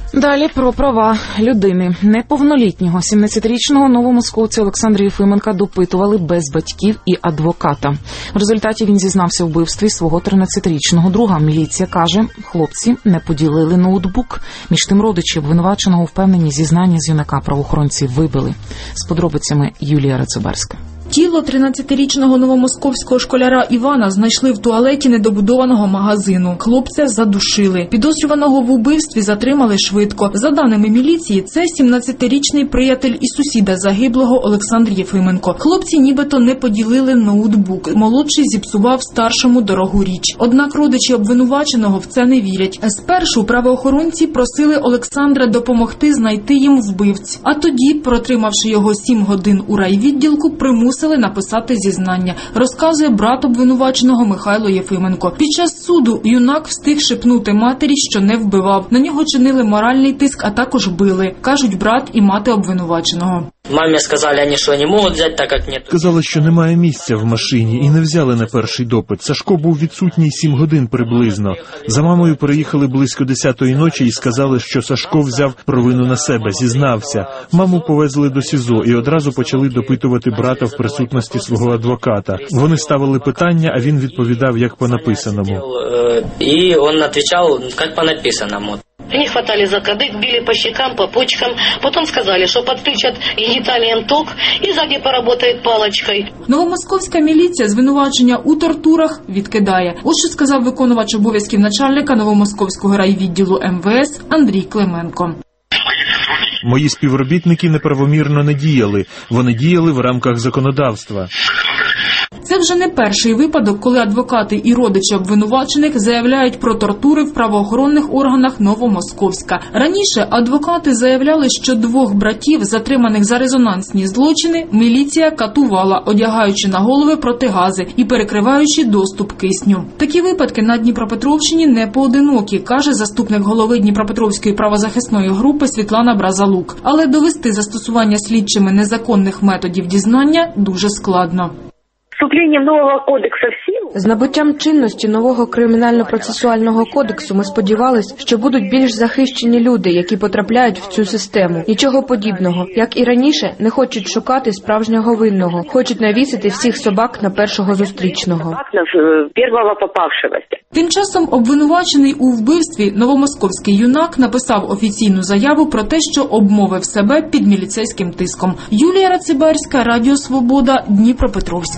Далі про права людини. Неповнолітнього 17-річного новомосковця Олександра Єфименка допитували без батьків і адвоката. В результаті він зізнався в вбивстві свого 13-річного друга. Міліція каже, хлопці не поділили ноутбук. Між тим родичі обвинуваченого впевнені, зізнання з юнака правоохоронці вибили. З подробицями Юлія Рацибарська. Тіло 13-річного новомосковського школяра Івана знайшли в туалеті недобудованого магазину. Хлопця задушили. Підозрюваного в убивстві затримали швидко. За даними міліції, це 17-річний приятель і сусіда загиблого Олександр Єфименко. Хлопці нібито не поділили ноутбук. Молодший зіпсував старшому дорогу річ. Однак родичі обвинуваченого в це не вірять. Спершу правоохоронці просили Олександра допомогти знайти їм вбивць. А тоді, протримавши його 7 годин у райвідділку, примусили написати зізнання, розказує брат обвинуваченого Михайло Єфименко. Під час суду юнак встиг шепнути матері, що не вбивав. На нього чинили моральний тиск, а також били, кажуть брат і мати обвинуваченого. Мамі сказали, вони що не можуть взяти, так як нет. Казали, що немає місця в машині і не взяли на перший допит. Сашко був відсутній 7 годин приблизно. За мамою приїхали близько 10-ї ночі і сказали, що Сашко взяв провину на себе, зізнався. Маму повезли до СІЗО і одразу почали допитувати брата в присутності свого адвоката. Вони ставили питання, а він відповідав як по написаному. І він відповідав як по написаному. Они хватали за кадык, били по щекам, по почкам. Потом сказали, что подключат гениталиям ток и сзади поработает палочкой. Новомосковська міліція звинувачення у тортурах відкидає. Ось що сказав виконувач обов'язків начальника Новомосковського райвідділу МВС Андрій Клименко. Мої співробітники неправомірно не діяли. Вони діяли в рамках законодавства. Це вже не перший випадок, коли адвокати і родичі обвинувачених заявляють про тортури в правоохоронних органах Новомосковська. Раніше адвокати заявляли, що 2 братів, затриманих за резонансні злочини, міліція катувала, одягаючи на голови протигази і перекриваючи доступ кисню. Такі випадки на Дніпропетровщині не поодинокі, каже заступник голови Дніпропетровської правозахисної групи Світлана Бразалук. Але довести застосування слідчими незаконних методів дізнання дуже складно. Вступлением нового кодекса в силу. З набуттям чинності нового кримінально-процесуального кодексу ми сподівались, що будуть більш захищені люди, які потрапляють в цю систему. Нічого подібного. Як і раніше, не хочуть шукати справжнього винного. Хочуть навісити всіх собак на першого зустрічного. Тим часом обвинувачений у вбивстві новомосковський юнак написав офіційну заяву про те, що обмовив себе під міліцейським тиском. Юлія Рацибарська, Радіо Свобода, Дніпропетровськ.